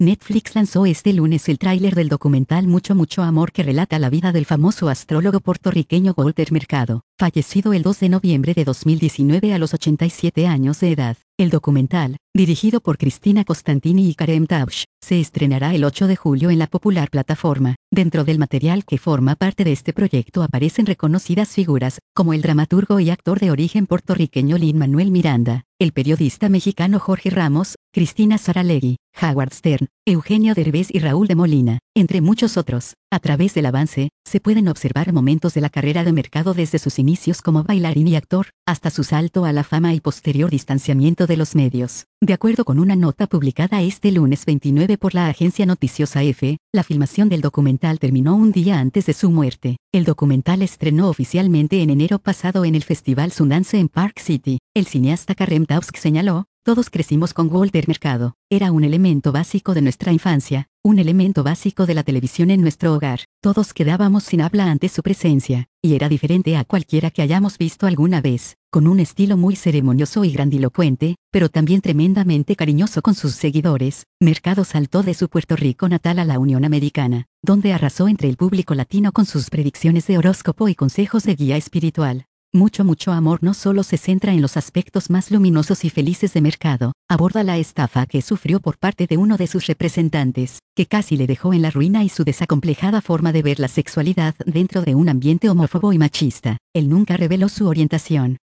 Netflix lanzó este lunes el tráiler del documental Mucho Mucho Amor que relata la vida del famoso astrólogo puertorriqueño Walter Mercado, fallecido el 2 de noviembre de 2019 a los 87 años de edad. El documental, dirigido por Cristina Costantini y Karem Tausch, se estrenará el 8 de julio en la popular plataforma. Dentro del material que forma parte de este proyecto aparecen reconocidas figuras, como el dramaturgo y actor de origen puertorriqueño Lin-Manuel Miranda, el periodista mexicano Jorge Ramos, Cristina Saralegui, Howard Stern, Eugenio Derbez y Raúl de Molina, entre muchos otros. A través del avance, se pueden observar momentos de la carrera de Mercado desde sus inicios como bailarín y actor, hasta su salto a la fama y posterior distanciamiento de los medios. De acuerdo con una nota publicada este lunes 29 por la agencia noticiosa EFE, la filmación del documental terminó un día antes de su muerte. El documental estrenó oficialmente en enero pasado en el Festival Sundance en Park City. El cineasta Karem Tausch señaló: "Todos crecimos con Walter Mercado. Era un elemento básico de nuestra infancia, un elemento básico de la televisión en nuestro hogar. Todos quedábamos sin habla ante su presencia, y era diferente a cualquiera que hayamos visto alguna vez, con un estilo muy ceremonioso y grandilocuente, pero también tremendamente cariñoso con sus seguidores". Mercado saltó de su Puerto Rico natal a la Unión Americana, donde arrasó entre el público latino con sus predicciones de horóscopo y consejos de guía espiritual. Mucho Mucho Amor no solo se centra en los aspectos más luminosos y felices de Mercado, aborda la estafa que sufrió por parte de uno de sus representantes, que casi le dejó en la ruina, y su desacomplejada forma de ver la sexualidad dentro de un ambiente homófobo y machista. Él nunca reveló su orientación,